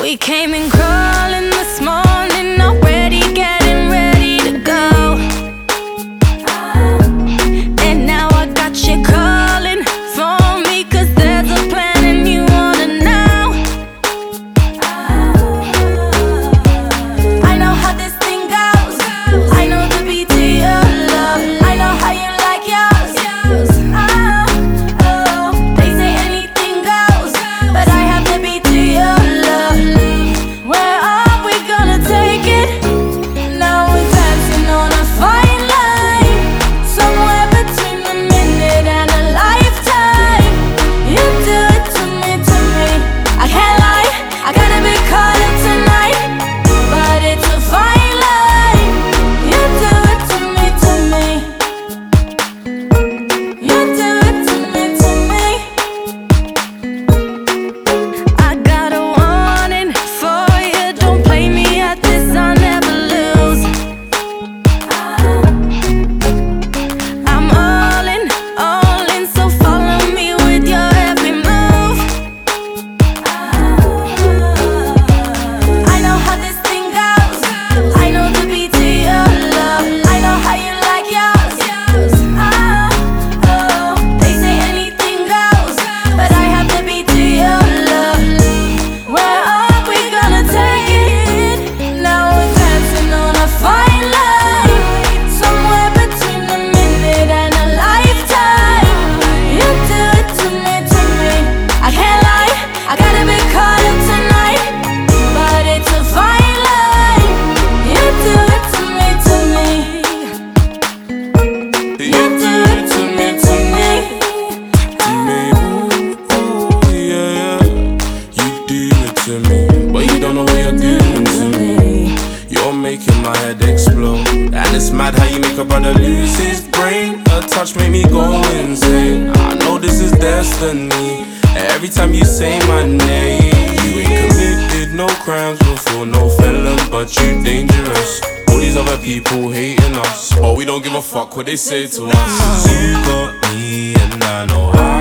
We came in crawling this morning, already getting ready to go. And now I got you calling for me, 'cause there's a plan and you wanna know. I know how this thing goes. I know the beat to your love. I know how you like yours. They say anything goes, but I have the beat to your love. Where are we gonna take it? Now we're dancing on a fine line, somewhere between a minute and a lifetime. You do it to me, to me. I can't lie, I gotta be caught up tonight, but it's a fine line. You do it to me, to me. You do it to me, to me. I got a warning for you, don't play me at this, I'll never lose. I'm all in, so follow me with your every move. I know how this thing goes. I know the beat to your love. I know how you like yours. They say anything goes, but I have the beat to your love. Where are we gonna take it? Now we're dancing on a fine line, somewhere between a minute and a lifetime. You do it to me, to me. I can't lie, I gotta be caught up tonight, but it's a fine line. You do it to me, to me. You do it to me, to me. Ooh, yeah. You do it to me, but you don't know what you're doing to me. You're making my head explode, and it's mad how you make a brother lose his brain. A touch make me go insane. I know this is destiny. Every time you say my name, you ain't committed no crimes before, no felon, but you dangerous. All these other people hating us, but we don't give a fuck what they say to us. 'Cause you got me, and I know